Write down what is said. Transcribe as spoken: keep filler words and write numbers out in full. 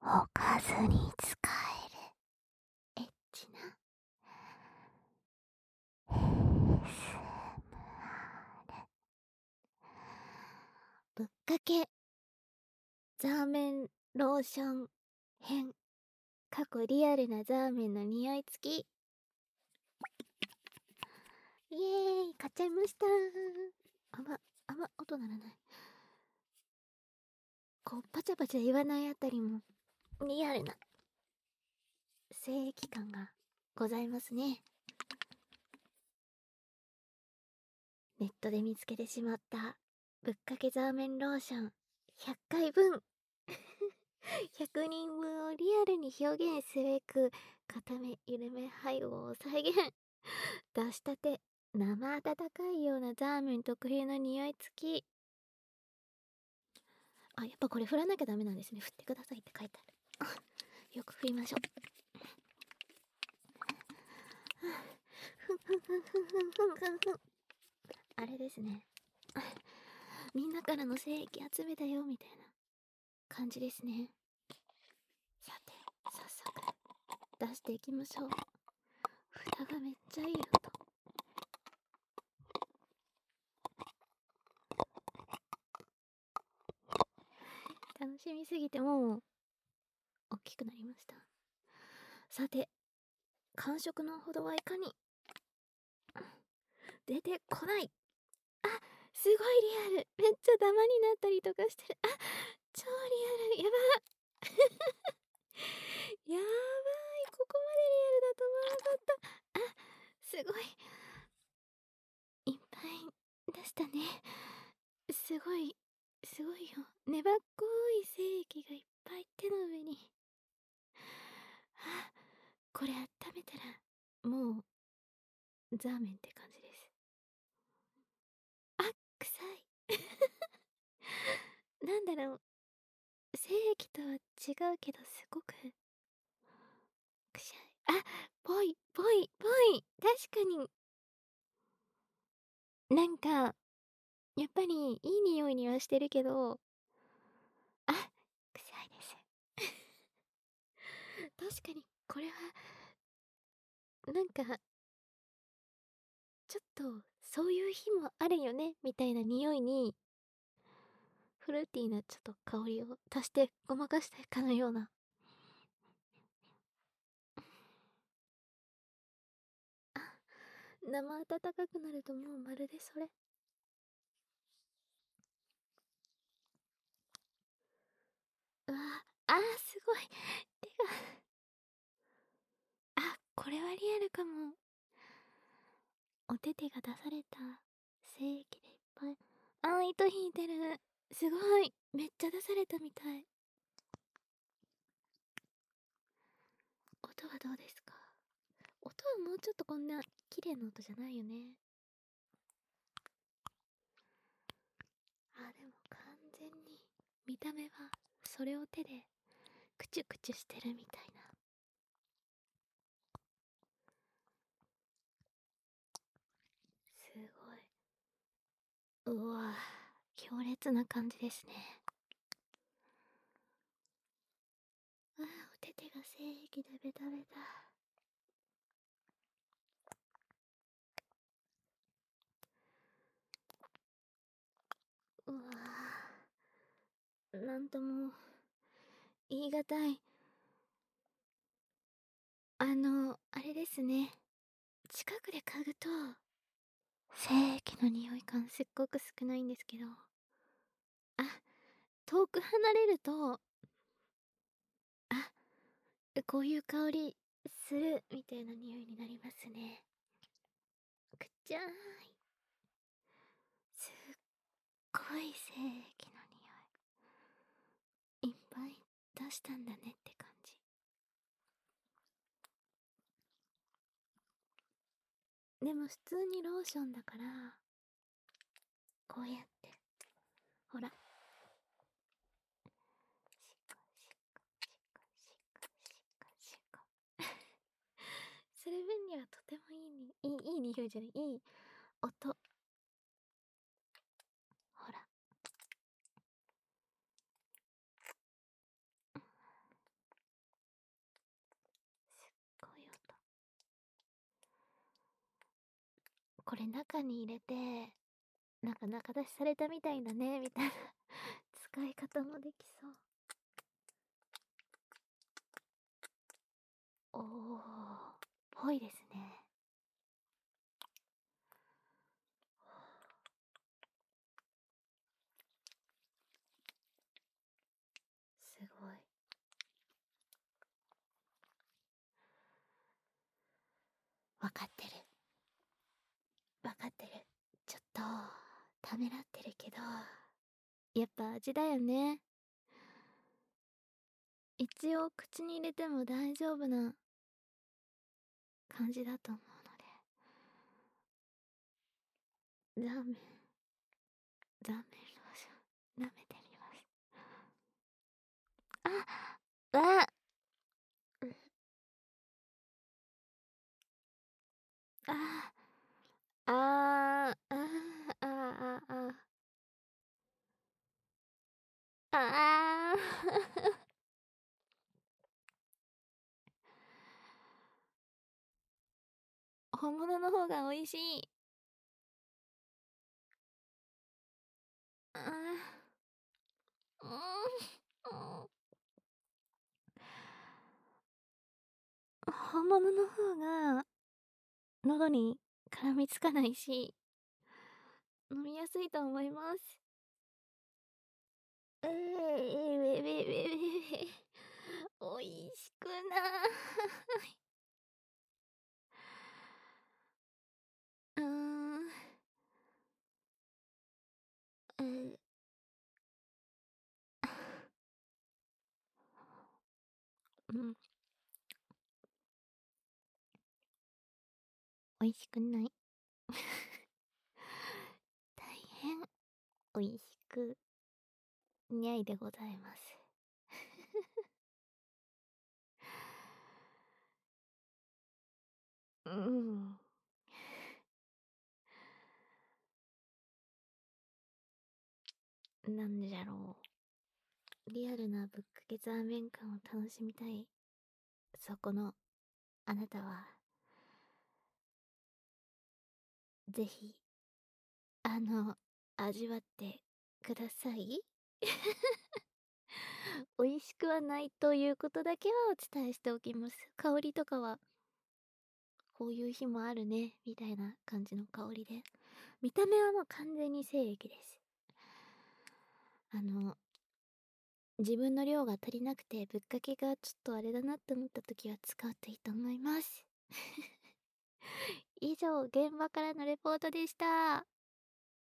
おかずに使えるエッチなエスエムアールぶっかけザーメンローション編過去リアルなザーメンの匂い付き。イエーイ、買っちゃいました。あんまあんま音ならない。こうパチャパチャ言わないあたりもリアルな精液感がございますね。ネットで見つけてしまったぶっかけザーメンローションひゃっかいぶんひゃくにんぶんをリアルに表現すべく固め緩め配合を再現。出したて生温かいようなザーメン特有の匂い付き。あ、やっぱこれ振らなきゃダメなんですね。振ってくださいって書いてある。よく振りましょう。ふんふんふんふんふんふんふんふん。あれですね。みんなからの精液集めたよみたいな感じですね。さて早速出していきましょう。蓋がめっちゃいい音。楽しみすぎてもう大きくなりました。さて感触のほどはいかに。出てこない。あ、すごいリアル。めっちゃダマになったりとかしてる。あ、超リアル。やばやばい。ここまでリアルだと思わなかった。あ、すごいいっぱい出したね。すごいすごいよ。粘っこい精液がいっぱい手の上に。あ、これ温めたらもうザーメンって感じです。あ、臭いなんだろう、精液とは違うけどすごくくしゃい。あ、ぽいぽいぽい。確かになんかやっぱりいい匂いにはしてるけど、あ、臭いです確かにこれはなんかちょっとそういう日もあるよねみたいな匂いにフルーティーなちょっと香りを足してごまかしたかのような。あ、生温かくなるともうまるでそれ。うわあー、すごい手が。あ、これはリアルかも。お手手が出された精液でいっぱい。あー、糸引いてる。すごいめっちゃ出されたみたい。音はどうですか？音はもうちょっとこんな綺麗な音じゃないよね。あ、でも完全に見た目はそれを手でクチュクチュしてるみたいな。すごい。うわ、強烈な感じですね。あー、お手手が精液でベタベタ。うわー、なんとも言い難い。あのあれですね、近くで嗅ぐと精液の匂い感すっごく少ないんですけど、あ、遠く離れると、あ、こういう香りするみたいな匂いになりますね。くっちゃーい。すっごい精液の匂いいっぱい出したんだねって感じ。でも普通にローションだからこうやってほら、シコシコシコシコシコシコする分にはとてもいいにいいいい匂いじゃない、いい音。ほら、 これ中に入れて、なんか中出しされたみたいだね、みたいな使い方もできそう。おー、ぽいですね。すごい。わかってる。わかってる。ちょっと、ためらってるけど、やっぱ味だよね。一応口に入れても大丈夫な感じだと思うので。ラーメン、ラーメンローション、舐めてみます。あ、わあ、あ、あ、あ、あ、あ、あ、あ、あ、本物の方が美味しい。あ、うん、うん、本物の方が喉に絡みつかないし、飲みやすいと思います。えー、えべべべべおいしくない。うーん。えー、うん。おいしくない。大変おいしくにゃいでございます。うん。なんでじゃろう。リアルなぶっかけザーメン感を楽しみたい。そこの、あなたは、ぜひ、あの、味わってください。美味しくはないということだけはお伝えしておきます。香りとかは、こういう日もあるね、みたいな感じの香りで。見た目はもう完全に精液です。あの、自分の量が足りなくてぶっかけがちょっとあれだなって思った時は使うといいと思います。以上、現場からのレポートでした。